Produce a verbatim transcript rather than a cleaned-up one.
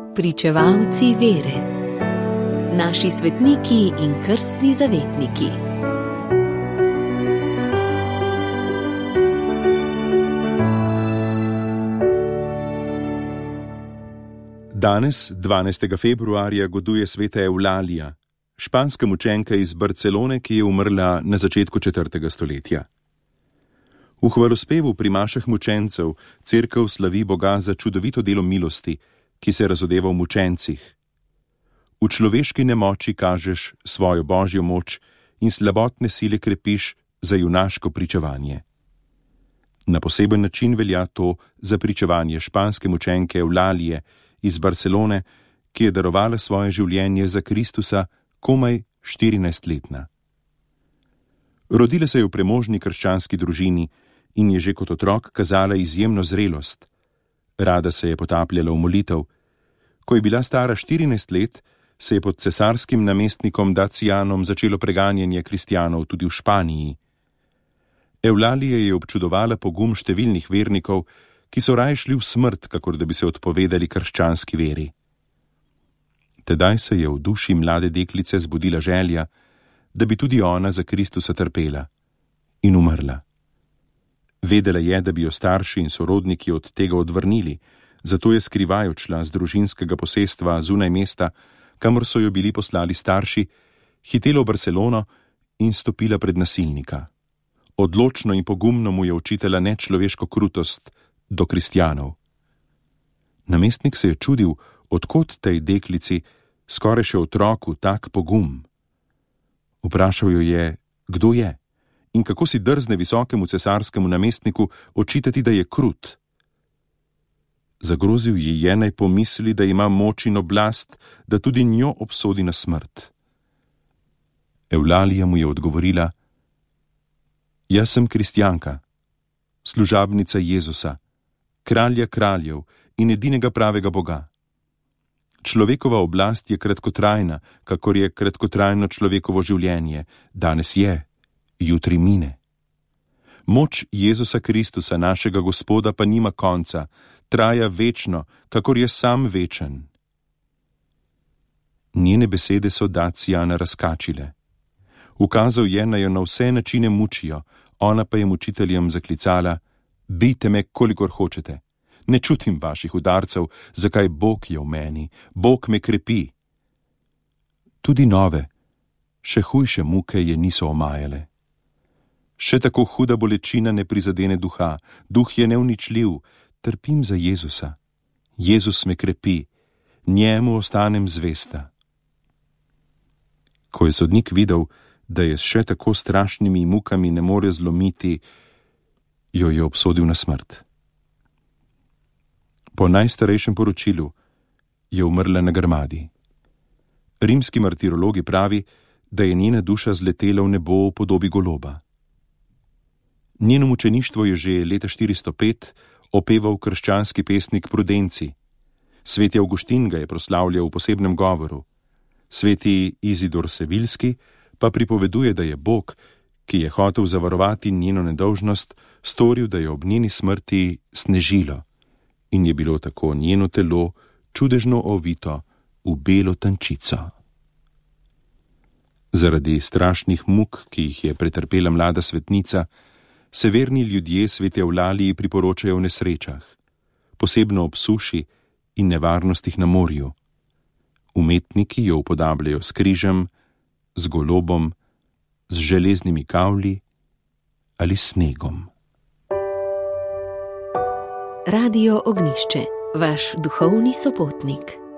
Pričevalci vere. Naši svetniki in krstni zavetniki. Danes, dvanajstega februarja, goduje sveta Evlalija, španska mučenka iz Barcelone, ki je umrla na začetku četrtega stoletja. V hvalospevu pri mašah mučencev cerkev slavi Boga za čudovito delo milosti, ki se razodeva v mučencih. V človeški nemoči kažeš svojo božjo moč in slabotne sile krepiš za junaško pričevanje. Na poseben način velja to za pričevanje španske mučenke Evlalije iz Barcelone, ki je darovala svoje življenje za Kristusa komaj štirinajstletna. Rodila se je v premožni krščanski družini in je že kot otrok kazala izjemno zrelost. Rada se je potapljala v molitev. Ko je bila stara štirinajst let, se je pod cesarskim namestnikom Dacijanom začelo preganjanje kristjanov tudi v Španiji. Evlalija je občudovala pogum številnih vernikov, ki so raje šli v smrt, kakor da bi se odpovedali krščanski veri. Tedaj se je v duši mlade deklice zbudila želja, da bi tudi ona za Kristusa trpela in umrla. Vedela je, da bi jo starši in sorodniki od tega odvrnili, zato je skrivaj odšla z družinskega posestva zunaj mesta, kamor so jo bili poslali starši, hitela v Barcelono in stopila pred nasilnika. Odločno in pogumno mu je učitala nečloveško krutost do kristjanov. Namestnik se je čudil, odkot tej deklici, skoraj še otroku, tak pogum. Vprašal jo je, kdo je in kako si drzne visokemu cesarskemu namestniku očitati, da je krut. Zagrozil ji je, naj pomisli, da ima moč in oblast, da tudi njo obsodi na smrt. Evlalija mu je odgovorila: Jaz sem kristjanka, služabnica Jezusa, kralja kraljev in edinega pravega Boga. Človekova oblast je kratkotrajna, kakor je kratkotrajno človekovo življenje, danes je, jutri mine. Moč Jezusa Kristusa, našega Gospoda, pa nima konca, traja večno, kakor je sam večen. Njene besede so Dacijana razkačile. Ukazal je, naj jo na vse načine mučijo, ona pa je mučiteljem zaklicala: Bijte me, kolikor hočete. Ne čutim vaših udarcev, zakaj Bog je v meni, Bog me krepi. Tudi nove, še hujše muke je niso omajale. Še tako huda bolečina ne prizadene duha, duh je neuničljiv, trpim za Jezusa. Jezus me krepi, njemu ostanem zvesta. Ko je sodnik videl, da je s še tako strašnimi mukami ne more zlomiti, jo je obsodil na smrt. Po najstarejšem poročilu je umrla na grmadi. Rimski martirologi pravi, da je njena duša zletela v nebo v podobi goloba. Njeno mučeništvo je že leta štiristo pet opeval krščanski pesnik Prudenci. Sveti Avguštin ga je proslavljal v posebnem govoru. Sveti Izidor Sevilski pa pripoveduje, da je Bog, ki je hotel zavarovati njeno nedolžnost, storil, da je ob njeni smrti snežilo in je bilo tako njeno telo čudežno ovito v belo tančico. Zaradi strašnih muk, ki jih je pretrpela mlada svetnica, se verni ljudje svete Evlaliji priporočajo v nesrečah, posebno ob suši in nevarnostih na morju. Umetniki jo upodabljajo s križem, z golobom, z železnimi kavli ali snegom. Radio Ognjišče, vaš duhovni sopotnik.